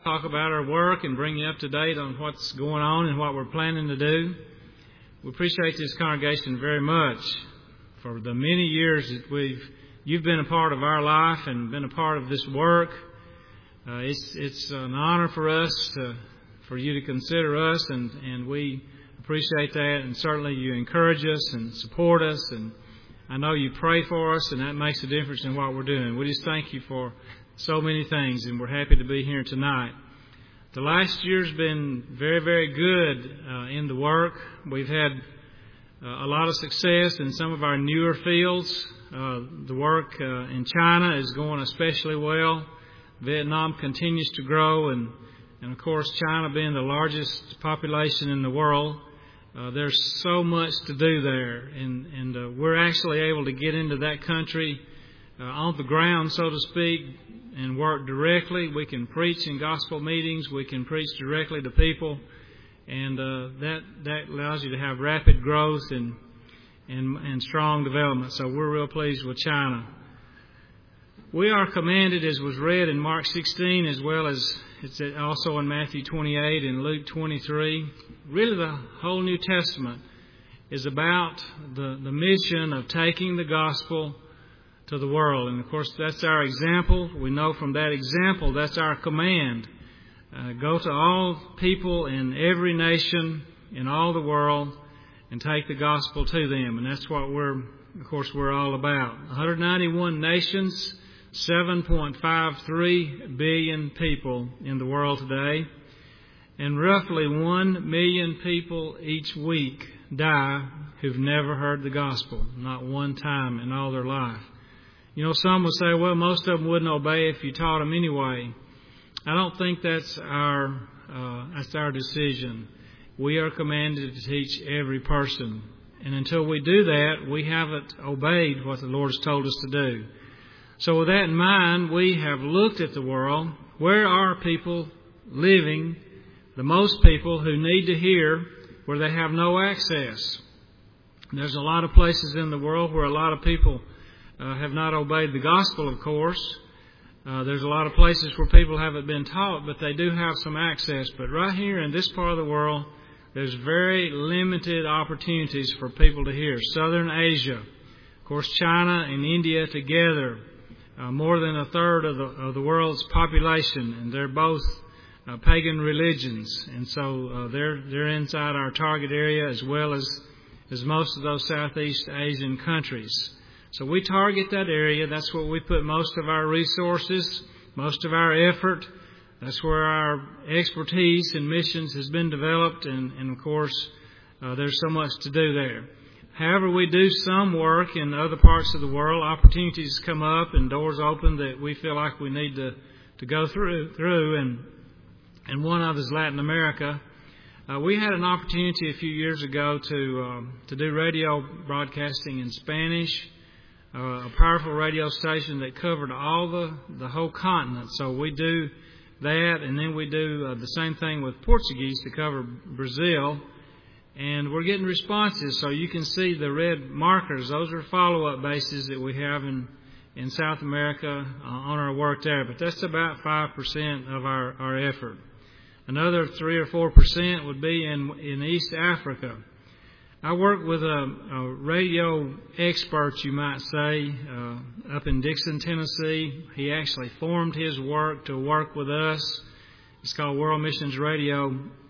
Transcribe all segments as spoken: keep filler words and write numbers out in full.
talk about our work and bring you up to date on what's going on and what we're planning to do. We appreciate this congregation very much for the many years that we've you've been a part of our life and been a part of this work. Uh, it's it's an honor for us to, for you to consider us, and, and we appreciate that. And certainly you encourage us and support us, and I know you pray for us, and that makes a difference in what we're doing. We just thank you for so many things, and we're happy to be here tonight. The last year's been very, very good uh, in the work. We've had uh, a lot of success in some of our newer fields. Uh, the work uh, in China is going especially well. Vietnam continues to grow, and, and of course, China being the largest population in the world, uh, there's so much to do there, and, and uh, we're actually able to get into that country uh, on the ground, so to speak, and work directly. We can preach in gospel meetings. We can preach directly to people, and uh, that that allows you to have rapid growth and, and and strong development. So we're real pleased with China. We are commanded, as was read in Mark sixteen, as well as it's also in Matthew twenty-eight and Luke twenty-three. Really, the whole New Testament is about the, the mission of taking the gospel to the world. And of course, that's our example. We know from that example, that's our command. Uh, go to all people in every nation in all the world and take the gospel to them. And that's what we're, of course, we're all about. one hundred ninety-one nations, seven point five three billion people in the world today. And roughly one million people each week die who've never heard the gospel, not one time in all their life. You know, some will say, well, most of them wouldn't obey if you taught them anyway. I don't think that's our uh, that's our decision. We are commanded to teach every person. And until we do that, we haven't obeyed what the Lord has told us to do. So with that in mind, we have looked at the world. Where are people living, the most people who need to hear, where they have no access? There's a lot of places in the world where a lot of people Uh, have not obeyed the gospel, of course. Uh, there's a lot of places where people haven't been taught, but they do have some access. But right here in this part of the world, there's very limited opportunities for people to hear. Southern Asia, of course, China and India together, uh, more than a third of the, of the world's population, and they're both uh, pagan religions. And so uh, they're they're inside our target area, as well as, as most of those Southeast Asian countries. So we target that area. That's where we put most of our resources, most of our effort. That's where our expertise in missions has been developed. And, and of course, uh, there's so much to do there. However, we do some work in other parts of the world. Opportunities come up and doors open that we feel like we need to, to go through. through. And, and one of is Latin America. Uh, we had an opportunity a few years ago to, um, to do radio broadcasting in Spanish. Uh, a powerful radio station that covered all the, the whole continent. So we do that, and then we do uh, the same thing with Portuguese to cover Brazil. And we're getting responses. So you can see the red markers. Those are follow-up bases that we have in, in South America uh, on our work there. But that's about five percent of our, our effort. Another three or four percent would be in, in East Africa. I work with a, a radio expert, you might say, uh, up in Dixon, Tennessee. He actually formed his work to work with us. It's called World Missions Radio,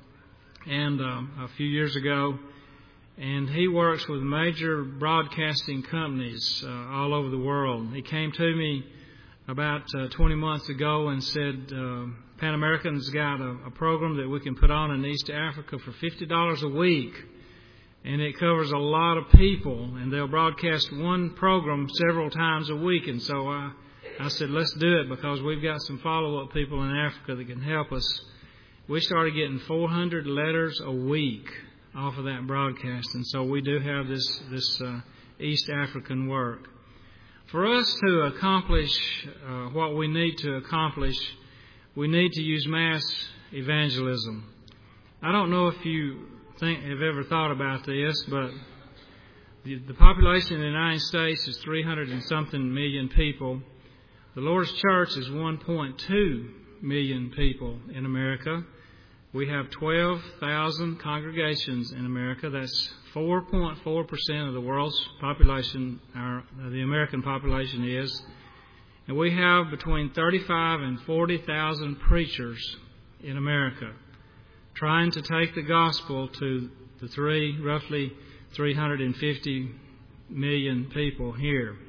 and uh, a few years ago. And he works with major broadcasting companies uh, all over the world. He came to me about uh, twenty months ago and said, uh, Pan American's got a, a program that we can put on in East Africa for fifty dollars a week. And it covers a lot of people, and they'll broadcast one program several times a week. And so I, I said, let's do it, because we've got some follow-up people in Africa that can help us. We started getting four hundred letters a week off of that broadcast, and so we do have this, this uh, East African work. For us to accomplish uh, what we need to accomplish, we need to use mass evangelism. I don't know if you think have ever thought about this, but the, the population in the United States is three hundred and something million people. The Lord's church is one point two million people in America. We have twelve thousand congregations in America. That's four point four percent of the world's population, our, the American population is. And we have between thirty-five and forty thousand preachers in America trying to take the gospel to the three, roughly three hundred fifty million people here.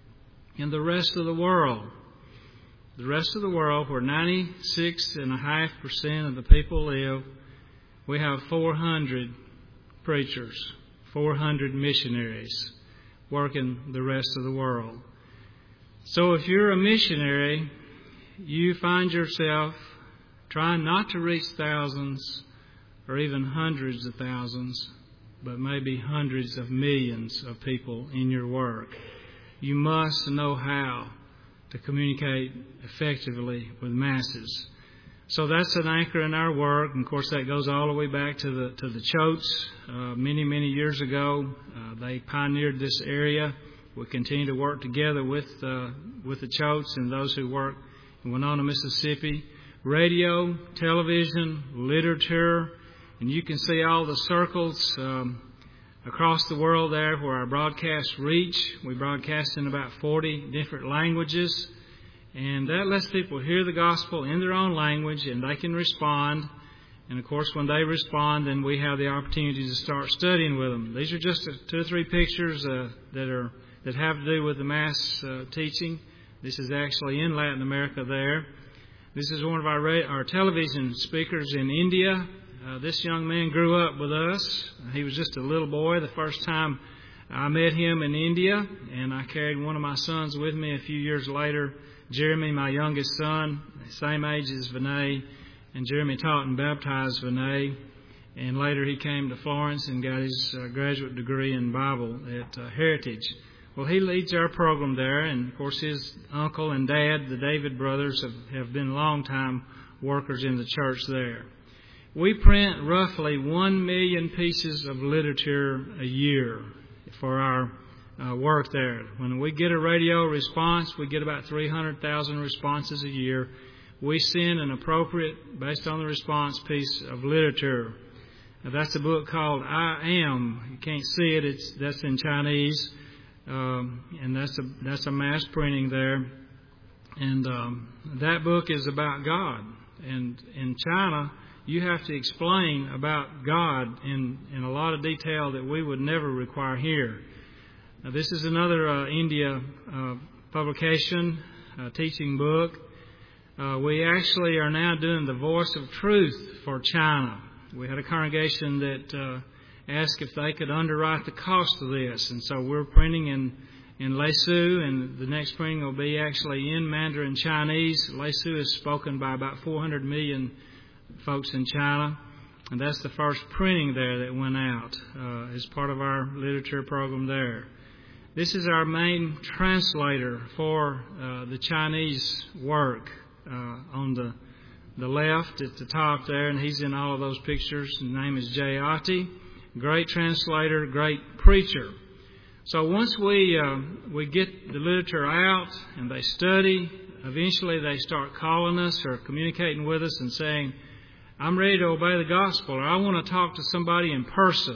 In the rest of the world, the rest of the world, where ninety-six point five percent of the people live, we have four hundred preachers, four hundred missionaries working the rest of the world. So if you're a missionary, you find yourself trying not to reach thousands or even hundreds of thousands, but maybe hundreds of millions of people in your work. You must know how to communicate effectively with masses. So that's an anchor in our work. And of course, that goes all the way back to the to the Choates. Uh, many, many years ago, uh, they pioneered this area. We continue to work together with uh, with the Choates and those who work in Winona, Mississippi. Radio, television, literature, and you can see all the circles um, across the world there where our broadcasts reach. We broadcast in about forty different languages, and that lets people hear the gospel in their own language, and they can respond. And of course, when they respond, then we have the opportunity to start studying with them. These are just two or three pictures uh, that are that have to do with the mass uh, teaching. This is actually in Latin America there. This is one of our ra- our television speakers in India. Uh, this young man grew up with us. He was just a little boy the first time I met him in India, and I carried one of my sons with me a few years later. Jeremy, my youngest son, same age as Vinay, and Jeremy taught and baptized Vinay. And later he came to Florence and got his uh, graduate degree in Bible at uh, Heritage. Well, he leads our program there, and of course his uncle and dad, the David brothers, have, have been long-time workers in the church there. We print roughly one million pieces of literature a year for our uh, work there. When we get a radio response, we get about three hundred thousand responses a year. We send an appropriate, based on the response, piece of literature. Now, that's a book called I Am. You can't see it. It's that's in Chinese. Um, and that's a that's a mass printing there, and um, that book is about God. And in China, you have to explain about God in, in a lot of detail that we would never require here. Now, this is another uh, India uh, publication, uh, teaching book. Uh, we actually are now doing the Voice of Truth for China. We had a congregation that Uh, asked if they could underwrite the cost of this. And so we're printing in, in Lesu, and the next printing will be actually in Mandarin Chinese. Lesu is spoken by about four hundred million folks in China, and that's the first printing there that went out uh, as part of our literature program there. This is our main translator for uh, the Chinese work uh, on the, the left at the top there, and he's in all of those pictures. His name is Jay Ati. Great translator, great preacher. So once we uh, we get the literature out and they study, eventually they start calling us or communicating with us and saying, I'm ready to obey the gospel, or I want to talk to somebody in person.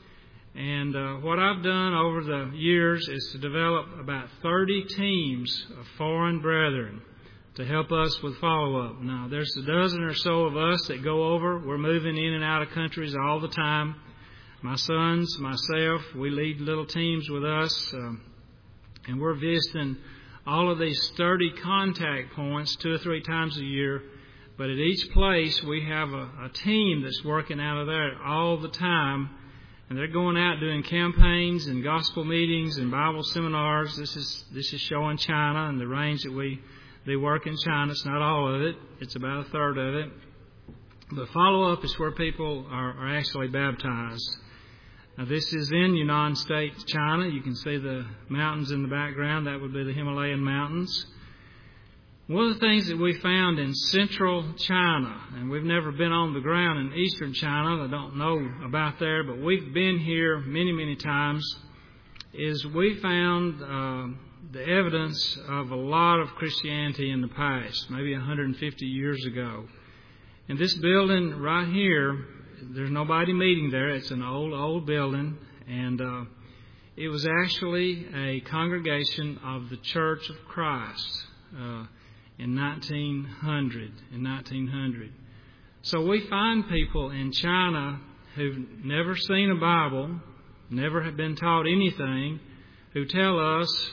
And uh, what I've done over the years is to develop about thirty teams of foreign brethren to help us with follow-up. Now, there's a dozen or so of us that go over. We're moving in and out of countries all the time. My sons, myself, we lead little teams with us, um, and we're visiting all of these thirty contact points two or three times a year. But at each place, we have a, a team that's working out of there all the time, and they're going out doing campaigns and gospel meetings and Bible seminars. This is this is showing China and the range that we they work in China. It's not all of it; it's about a third of it. The follow-up is where people are, are actually baptized. Now, this is in Yunnan State, China. You can see the mountains in the background. That would be the Himalayan mountains. One of the things that we found in central China, and we've never been on the ground in eastern China, I don't know about there, but we've been here many, many times, is we found uh, the evidence of a lot of Christianity in the past, maybe one hundred fifty years ago. And this building right here, there's nobody meeting there. It's an old, old building, and uh, it was actually a congregation of the Church of Christ uh, in nineteen hundred. In nineteen hundred. So we find people in China who've never seen a Bible, never have been taught anything, who tell us,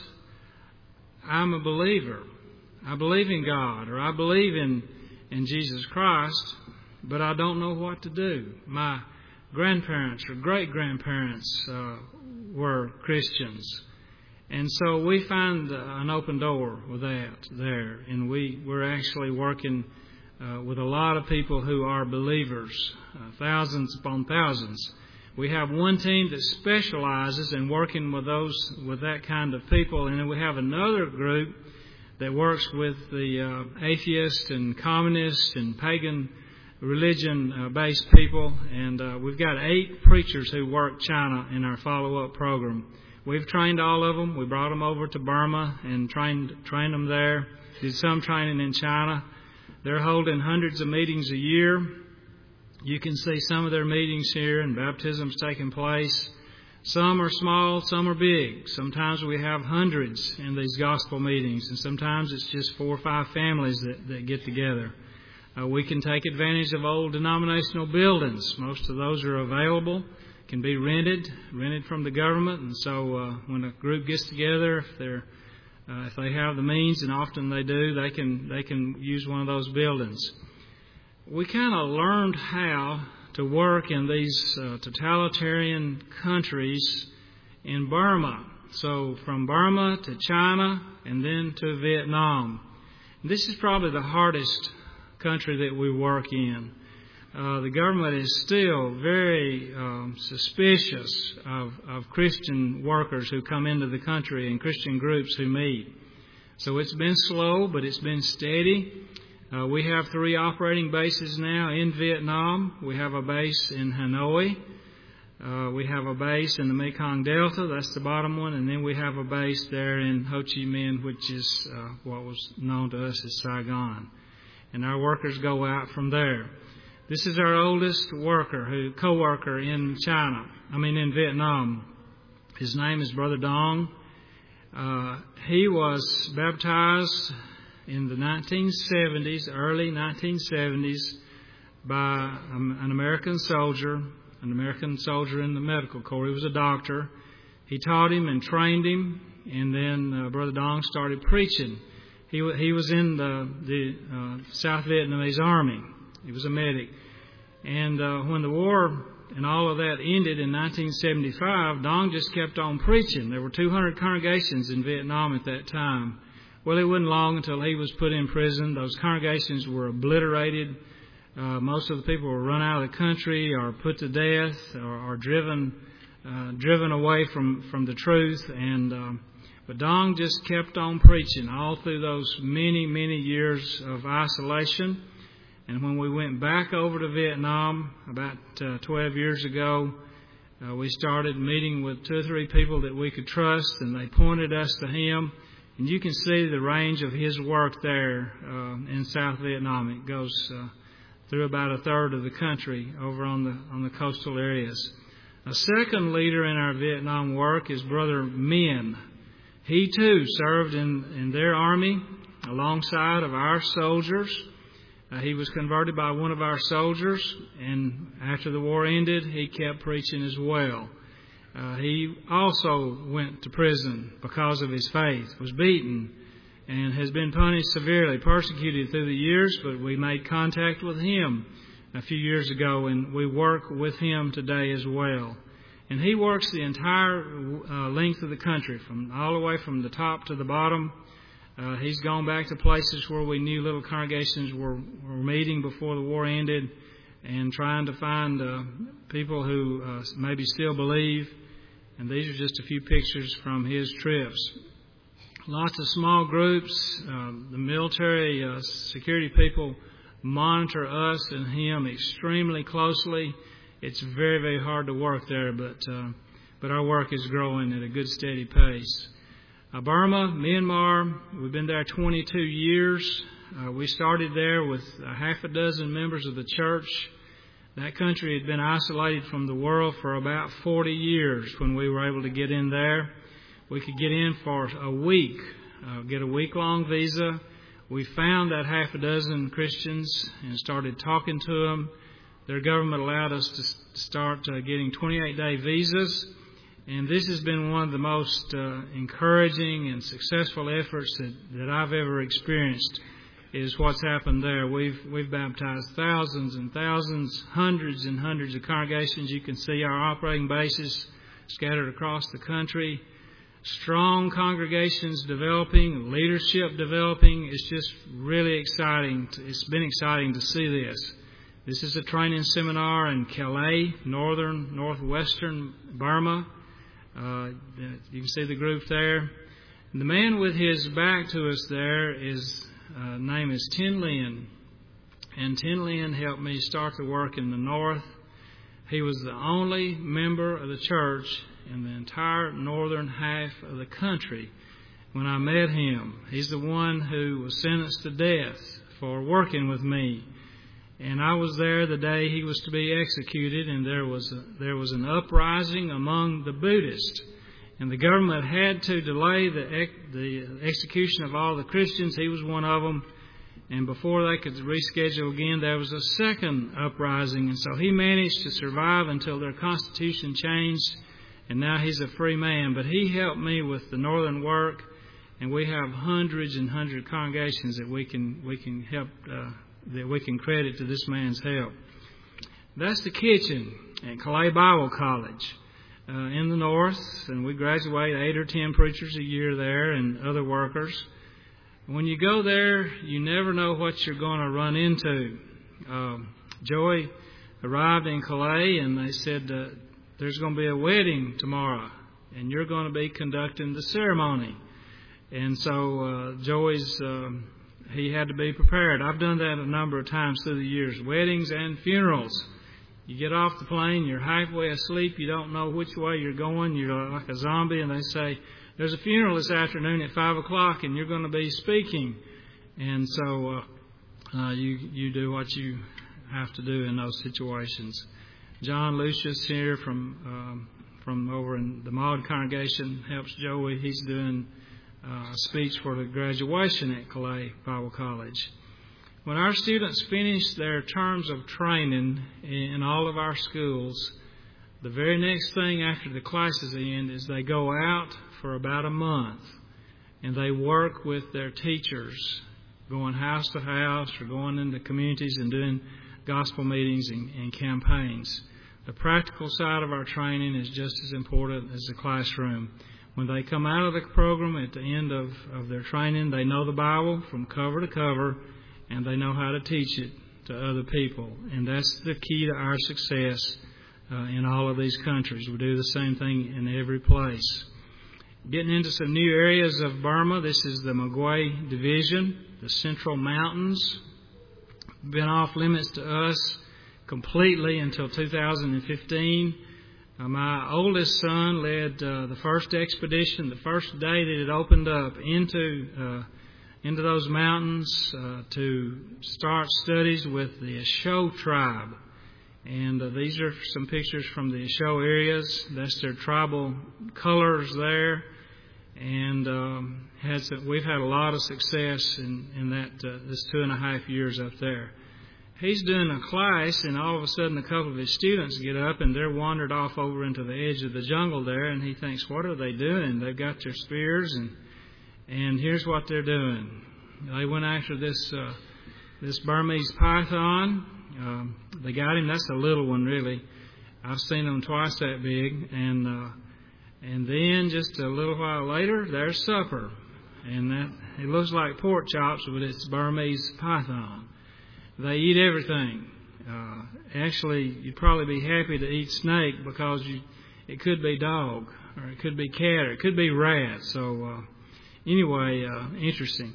I'm a believer. I believe in God, or I believe in, in Jesus Christ, but I don't know what to do. My grandparents or great-grandparents uh, were Christians. And so we find an open door with that there. And we, we're actually working uh, with a lot of people who are believers, uh, thousands upon thousands. We have one team that specializes in working with those, with that kind of people. And then we have another group that works with the uh, atheist and communist and pagan religion-based people, and uh, we've got eight preachers who work China in our follow-up program. We've trained all of them. We brought them over to Burma and trained trained them there. Did some training in China. They're holding hundreds of meetings a year. You can see some of their meetings here, and baptisms taking place. Some are small, some are big. Sometimes we have hundreds in these gospel meetings, and sometimes it's just four or five families that, that get together. Uh, we can take advantage of old denominational buildings. Most of those are available, can be rented, rented from the government. And so uh, when a group gets together, if they're uh, if they have the means, and often they do, they can they can use one of those buildings. We kind of learned how to work in these uh, totalitarian countries in Burma. So from Burma to China and then to Vietnam. This is probably the hardest country that we work in. Uh, the government is still very um, suspicious of, of Christian workers who come into the country and Christian groups who meet. So it's been slow, but it's been steady. Uh, we have three operating bases now in Vietnam. We have a base in Hanoi. Uh, we have a base in the Mekong Delta. That's the bottom one. And then we have a base there in Ho Chi Minh, which is uh, what was known to us as Saigon. And our workers go out from there. This is our oldest worker, who co-worker in China. I mean, in Vietnam. His name is Brother Dong. Uh, he was baptized in the nineteen seventies, early nineteen seventies, by an American soldier, an American soldier in the medical corps. He was a doctor. He taught him and trained him, and then uh, Brother Dong started preaching. He he was in the, the uh, South Vietnamese Army. He was a medic. And uh, when the war and all of that ended in nineteen seventy-five, Dong just kept on preaching. There were two hundred congregations in Vietnam at that time. Well, it wasn't long until he was put in prison. Those congregations were obliterated. Uh, most of the people were run out of the country or put to death or, or driven uh, driven away from, from the truth. And uh, but Dong just kept on preaching all through those many, many years of isolation. And when we went back over to Vietnam about uh, twelve years ago, uh, we started meeting with two or three people that we could trust, and they pointed us to him. And you can see the range of his work there uh, in South Vietnam. It goes uh, through about a third of the country over on the on the coastal areas. A second leader in our Vietnam work is Brother Min. He too served in, in their army alongside of our soldiers. Uh, he was converted by one of our soldiers, and after the war ended, he kept preaching as well. Uh, he also went to prison because of his faith, was beaten, and has been punished severely, persecuted through the years, but we made contact with him a few years ago, and we work with him today as well. And he works the entire uh, length of the country, from all the way from the top to the bottom. Uh, he's gone back to places where we knew little congregations were, were meeting before the war ended, and trying to find uh, people who uh, maybe still believe. And these are just a few pictures from his trips. Lots of small groups. Uh, the military uh, security people monitor us and him extremely closely. It's very, very hard to work there, but uh, but our work is growing at a good, steady pace. Uh, Burma, Myanmar, we've been there twenty-two years. Uh, we started there with a half a dozen members of the church. That country had been isolated from the world for about forty years when we were able to get in there. We could get in for a week, uh, get a week-long visa. We found that half a dozen Christians and started talking to them. Their government allowed us to start uh, getting twenty-eight day visas. And this has been one of the most uh, encouraging and successful efforts that, that I've ever experienced, is what's happened there. We've we've baptized thousands and thousands, hundreds and hundreds of congregations. You can see our operating bases scattered across the country. Strong congregations developing, leadership developing. It's just really exciting. It's been exciting to see this. This is a training seminar in Kalay, northern, northwestern Burma. Uh, you can see the group there. And the man with his back to us there is uh, name is Tin Lin, and Tin Lin helped me start the work in the north. He was the only member of the church in the entire northern half of the country when I met him. He's the one who was sentenced to death for working with me. And I was there the day he was to be executed, and there was a, there was an uprising among the Buddhists. And the government had to delay the, the execution of all the Christians. He was one of them. And before they could reschedule again, there was a second uprising. And so he managed to survive until their constitution changed, and now he's a free man. But he helped me with the northern work, and we have hundreds and hundreds of congregations that we can we can help. Uh, that we can credit to this man's help. That's the kitchen at Kalay Bible College uh, in the north, and we graduate eight or ten preachers a year there and other workers. When you go there, you never know what you're going to run into. Um, Joey arrived in Kalay, and they said, uh, there's going to be a wedding tomorrow, and you're going to be conducting the ceremony. And so uh, Joey's... Um, He had to be prepared. I've done that a number of times through the years, weddings and funerals. You get off the plane, you're halfway asleep, you don't know which way you're going, you're like a zombie, and they say, there's a funeral this afternoon at five o'clock, and you're going to be speaking. And so uh, uh, you you do what you have to do in those situations. John Lucius here from um, from over in the Maud congregation helps Joey. He's doing Uh, a speech for the graduation at Kalay Bible College. When our students finish their terms of training in all of our schools, the very next thing after the classes end is they go out for about a month and they work with their teachers, going house to house or going into communities and doing gospel meetings and, and campaigns. The practical side of our training is just as important as the classroom. When they come out of the program at the end of, of their training, they know the Bible from cover to cover, and they know how to teach it to other people. And that's the key to our success uh, in all of these countries. We do the same thing in every place. Getting into some new areas of Burma, this is the Magway Division, the Central Mountains. Been off limits to us completely until two thousand fifteen. Uh, my oldest son led uh, the first expedition, the first day that it opened up into uh, into those mountains uh, to start studies with the Asho tribe. And uh, these are some pictures from the Asho areas. That's their tribal colors there. And um, has we've had a lot of success in, in that uh, this two and a half years up there. He's doing a class, and all of a sudden a couple of his students get up, and they're wandered off over into the edge of the jungle there, and he thinks, what are they doing? They've got their spears, and and here's what they're doing. They went after this uh, this Burmese python. Um, they got him. That's a little one, really. I've seen them twice that big, and uh, and then just a little while later, there's supper, and that it looks like pork chops, but it's Burmese python. They eat everything. Uh, actually, you'd probably be happy to eat snake because you, it could be dog, or it could be cat, or it could be rat. So, uh, anyway, uh, interesting.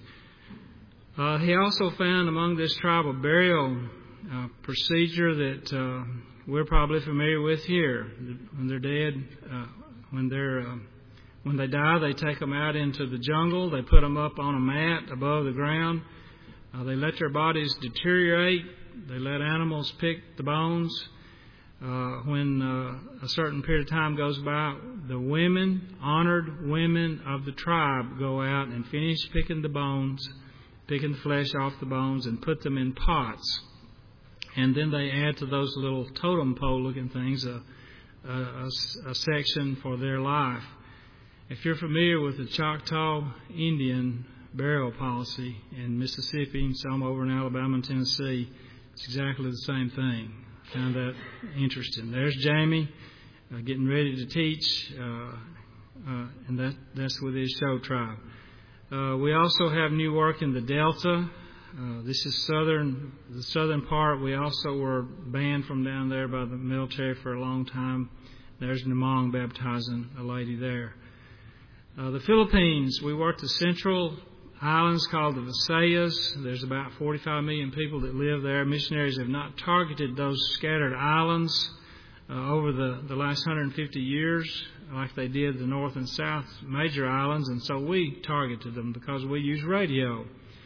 Uh, he also found among this tribal burial uh, procedure that uh, we're probably familiar with here. When they're dead, uh, when they're uh, When they die, they take them out into the jungle. They put them up on a mat above the ground. Uh, they let their bodies deteriorate. They let animals pick the bones. Uh, when uh, a certain period of time goes by, the women, honored women of the tribe, go out and finish picking the bones, picking the flesh off the bones, and put them in pots. And then they add to those little totem pole-looking things a, a, a, a section for their life. If you're familiar with the Choctaw Indian burial policy in Mississippi and some over in Alabama and Tennessee, it's exactly the same thing. I found that interesting. There's Jamie uh, getting ready to teach, uh, uh, and that, that's with his show tribe. Uh, we also have new work in the Delta. Uh, this is southern, the southern part. We also were banned from down there by the military for a long time. There's Namong baptizing a lady there. Uh, the Philippines, we worked the central islands called the Visayas. There's about forty-five million people that live there. Missionaries have not targeted those scattered islands uh, over the, the last one hundred fifty years like they did the North and South major islands, and so we targeted them because we use radio.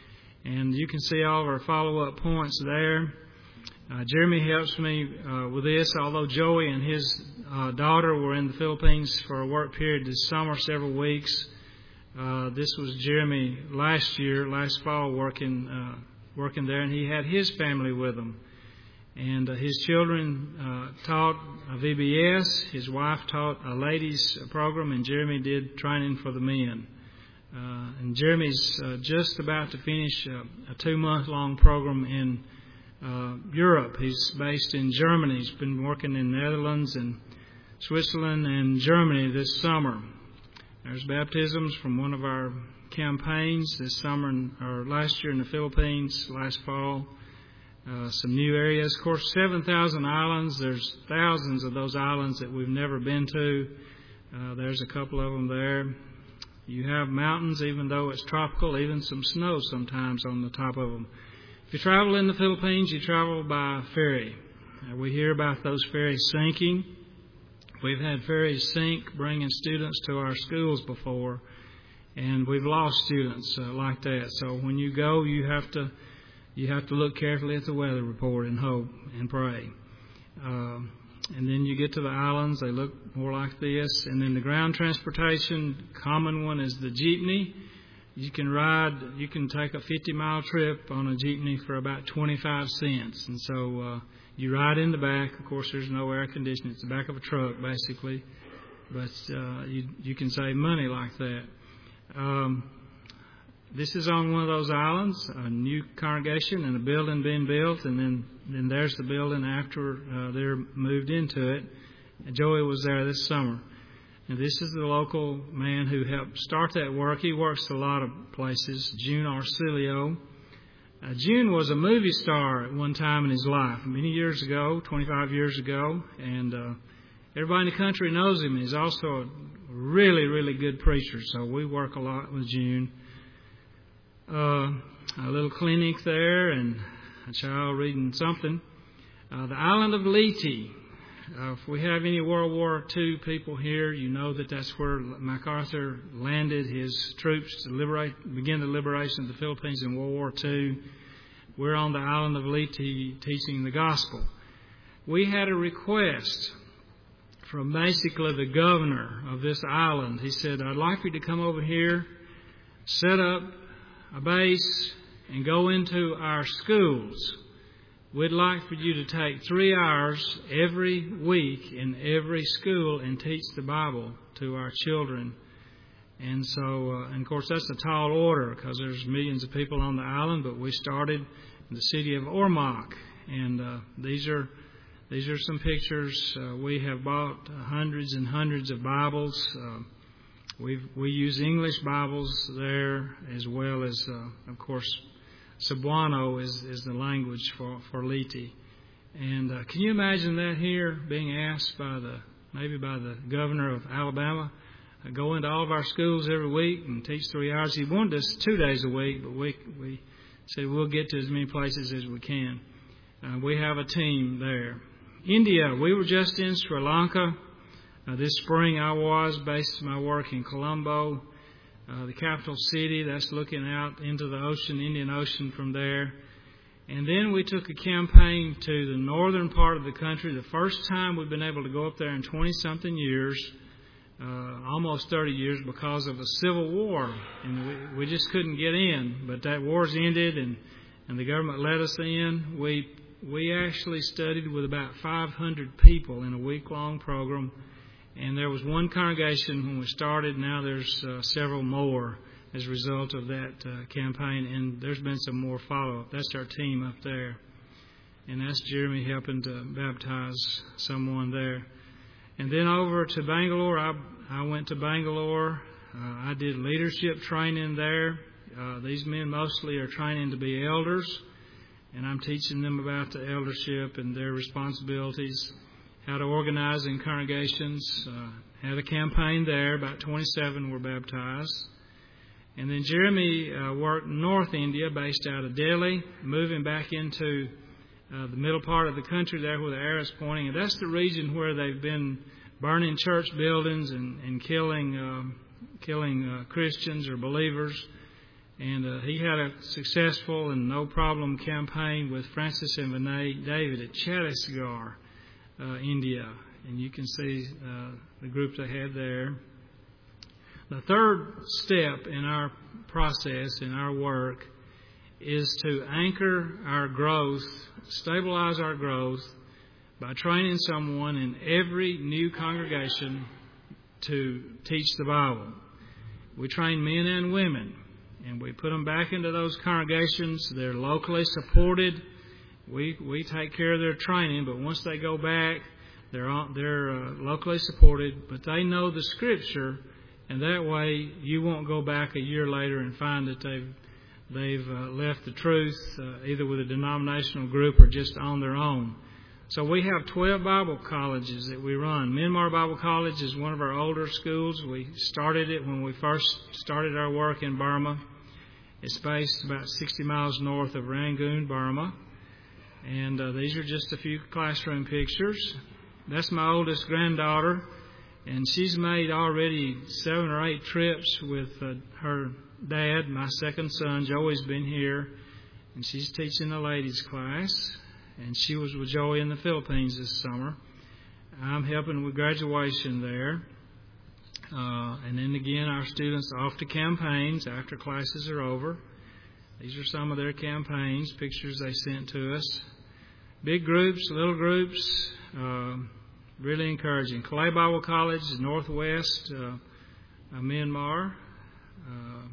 And you can see all of our follow-up points there. Uh, Jeremy helps me uh, with this, although Joey and his uh, daughter were in the Philippines for a work period this summer, several weeks. Uh, this was Jeremy last year, last fall, working uh, working there, and he had his family with him. And uh, his children uh, taught a V B S, his wife taught a ladies program, and Jeremy did training for the men. Uh, and Jeremy's uh, just about to finish uh, a two-month-long program in uh, Europe. He's based in Germany. He's been working in the Netherlands and Switzerland and Germany this summer. There's baptisms from one of our campaigns this summer or last year in the Philippines, last fall. Uh, some new areas. Of course, seven thousand islands. There's thousands of those islands that we've never been to. Uh, there's a couple of them there. You have mountains, even though it's tropical, even some snow sometimes on the top of them. If you travel in the Philippines, you travel by ferry. Uh, we hear about those ferries sinking. We've had ferries sink bringing students to our schools before, and we've lost students uh, like that. So when you go, you have to you have to look carefully at the weather report and hope and pray. Uh, and then you get to the islands; they look more like this. And then the ground transportation, common one is the jeepney. You can ride, you can take a fifty mile trip on a jeepney for about twenty-five cents, and so. Uh, You ride in the back. Of course, there's no air conditioning. It's the back of a truck, basically. But uh, you you can save money like that. Um, this is on one of those islands, a new congregation and a building being built. And then, then there's the building after uh, they're moved into it. And Joey was there this summer. And this is the local man who helped start that work. He works a lot of places, June Arcilio. Uh, June was a movie star at one time in his life, many years ago, twenty-five years ago, and uh, everybody in the country knows him. He's also a really, really good preacher, so we work a lot with June. Uh, a little clinic there and a child reading something. Uh, the island of Leyte. Uh, if we have any World War Two people here, you know that that's where MacArthur landed his troops to liberate, begin the liberation of the Philippines in World War Two. We're on the island of Leyte teaching the gospel. We had a request from basically the governor of this island. He said, I'd like you to come over here, set up a base, and go into our schools. We'd like for you to take three hours every week in every school and teach the Bible to our children. And so, uh, and of course, that's a tall order because there's millions of people on the island, but we started in the city of Ormoc. And uh, these are these are some pictures. Uh, we have bought hundreds and hundreds of Bibles. Uh, we we use English Bibles there as well as, uh, of course, Cebuano is, is the language for, for Leyte. And uh, can you imagine that here being asked by the, maybe by the governor of Alabama, uh, go into all of our schools every week and teach three hours. He wanted us two days a week, but we, we said we'll get to as many places as we can. Uh, we have a team there. India, we were just in Sri Lanka Uh, this spring I was, based my work in Colombo, uh, the capital city. That's looking out into the ocean, Indian Ocean from there. And then we took a campaign to the northern part of the country. The first time we've been able to go up there in twenty-something years, uh, almost thirty years, because of a civil war. And we, we just couldn't get in. But that war's ended, and, and the government let us in. We, we actually studied with about five hundred people in a week-long program. And there was one congregation when we started. Now there's uh, several more as a result of that uh, campaign. And there's been some more follow-up. That's our team up there. And that's Jeremy helping to baptize someone there. And then over to Bangalore, I, I went to Bangalore. Uh, I did leadership training there. Uh, these men mostly are training to be elders. And I'm teaching them about the eldership and their responsibilities, how to organize in congregations. Uh, had a campaign there. About twenty-seven were baptized. And then Jeremy uh, worked North India, based out of Delhi, moving back into uh, the middle part of the country there where the arrow's pointing. And that's the region where they've been burning church buildings and, and killing uh, killing uh, Christians or believers. And uh, he had a successful and no-problem campaign with Francis and Vinay David at Chhattisgarh, Uh, India, and you can see uh, the group they had there. The third step in our process, in our work, is to anchor our growth, stabilize our growth by training someone in every new congregation to teach the Bible. We train men and women, and we put them back into those congregations. They're locally supported. We we take care of their training, but once they go back, they're on, they're uh, locally supported, but they know the Scripture, and that way you won't go back a year later and find that they've they've uh, left the truth, uh, either with a denominational group or just on their own. So we have twelve Bible colleges that we run. Myanmar Bible College is one of our older schools. We started it when we first started our work in Burma. It's based about sixty miles north of Rangoon, Burma. And uh, these are just a few classroom pictures. That's my oldest granddaughter, and she's made already seven or eight trips with uh, her dad. My second son, Joey's been here, and she's teaching a ladies' class. And she was with Joey in the Philippines this summer. I'm helping with graduation there. Uh, and then again, our students off to campaigns after classes are over. These are some of their campaigns, pictures they sent to us. Big groups, little groups, uh, really encouraging. Kalay Bible College, Northwest uh, uh, Myanmar, uh,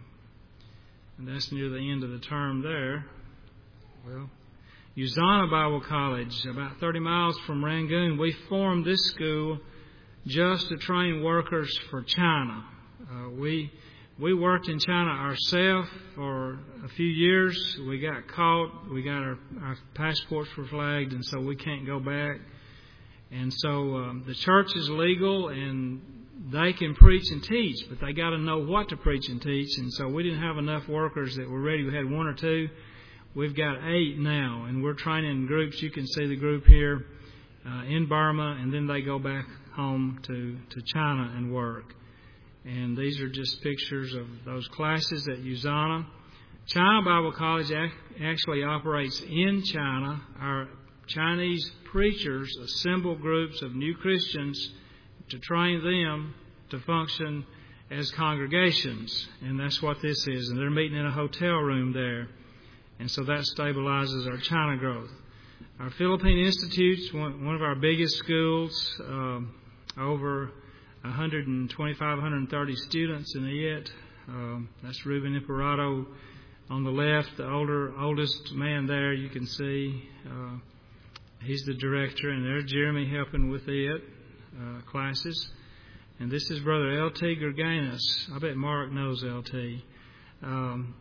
and that's near the end of the term there. Well, Uzana Bible College, about thirty miles from Rangoon. We formed this school just to train workers for China. Uh, we we worked in China ourselves for a few years. We got caught. We got our, our passports were flagged, and so we can't go back. And so um, the church is legal, and they can preach and teach, but they got to know what to preach and teach. And so we didn't have enough workers that were ready. We had one or two. We've got eight now, and we're training in groups. You can see the group here uh, in Burma, and then they go back home to, to China and work. And these are just pictures of those classes at Uzana. China Bible College actually operates in China. Our Chinese preachers assemble groups of new Christians to train them to function as congregations. And that's what this is. And they're meeting in a hotel room there. And so that stabilizes our China growth. Our Philippine Institute's one, one of our biggest schools, um, over one hundred twenty-five, one hundred thirty students in it. Um, that's Ruben Imperato on the left, the older oldest man there you can see. Uh, he's the director, and there's Jeremy helping with it, uh, classes. And this is Brother L T Gerganis. I bet Mark knows L T. Um,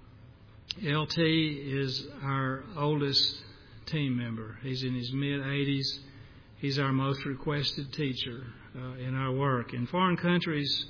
L T is our oldest team member. He's in his mid-eighties. He's our most requested teacher uh, in our work. In foreign countries,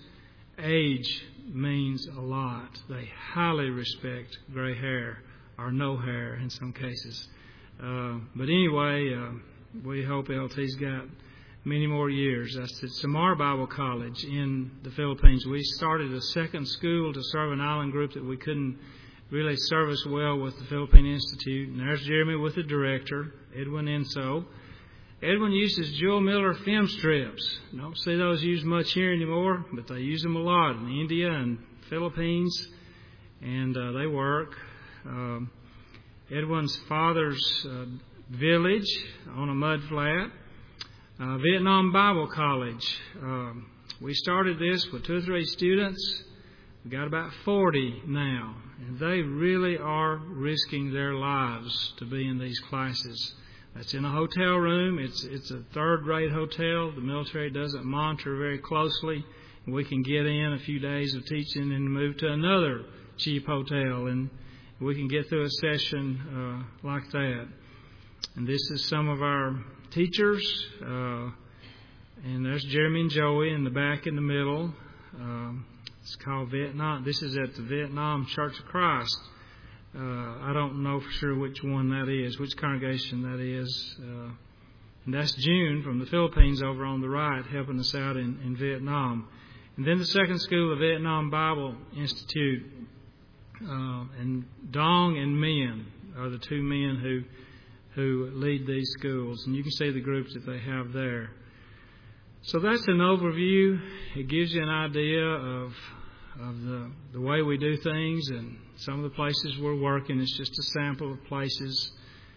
age means a lot. They highly respect gray hair, or no hair in some cases. Uh, but anyway, uh, we hope L T's got many more years. That's at Samar Bible College in the Philippines. We started a second school to serve an island group that we couldn't really service well with the Philippine Institute. And there's Jeremy with the director, Edwin Enso. Edwin uses Joel Miller film strips. Don't see those used much here anymore, but they use them a lot in India and Philippines, and uh, they work. Um, Edwin's father's uh, village on a mud flat, uh, Vietnam Bible College. Um, we started this with two or three students. We've got about forty now, and they really are risking their lives to be in these classes. That's in a hotel room. It's it's a third-rate hotel. The military doesn't monitor very closely. We can get in a few days of teaching and move to another cheap hotel, and we can get through a session uh, like that. And this is some of our teachers. Uh, and there's Jeremy and Joey in the back in the middle. Um, it's called Vietnam. This is at the Vietnam Church of Christ. Uh, I don't know for sure which one that is, which congregation that is. Uh, and that's June from the Philippines over on the right, helping us out in, in Vietnam. And then the second school, the Vietnam Bible Institute. Uh, and Dong and Min are the two men who who lead these schools. And you can see the groups that they have there. So that's an overview. It gives you an idea of of the, the way we do things and some of the places we're working. It's just a sample of places.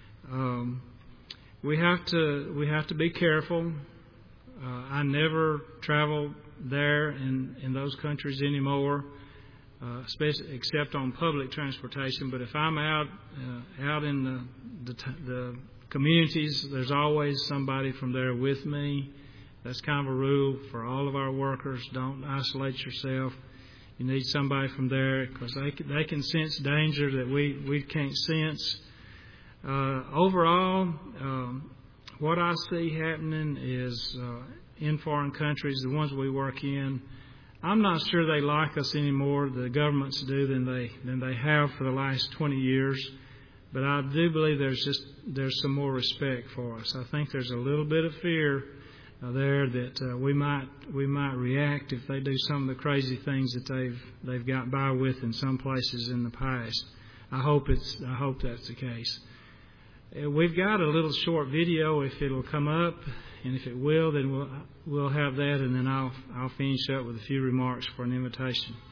Um, we have to we have to be careful. Uh, I never travel there in, in those countries anymore, uh, especially except on public transportation. But if I'm out uh, out in the, the the communities, there's always somebody from there with me. That's kind of a rule for all of our workers. Don't isolate yourself. You need somebody from there because they can, they can sense danger that we, we can't sense. Uh, overall, um, what I see happening is uh, in foreign countries, the ones we work in, I'm not sure they like us any more, the governments do, than they than they have for the last twenty years. But I do believe there's just there's some more respect for us. I think there's a little bit of fear Uh, there that uh, we might we might react if they do some of the crazy things that they've they've got by with in some places in the past. I hope it's I hope that's the case. Uh, we've got a little short video if it'll come up, and if it will, then we'll we'll have that, and then I'll I'll finish up with a few remarks for an invitation.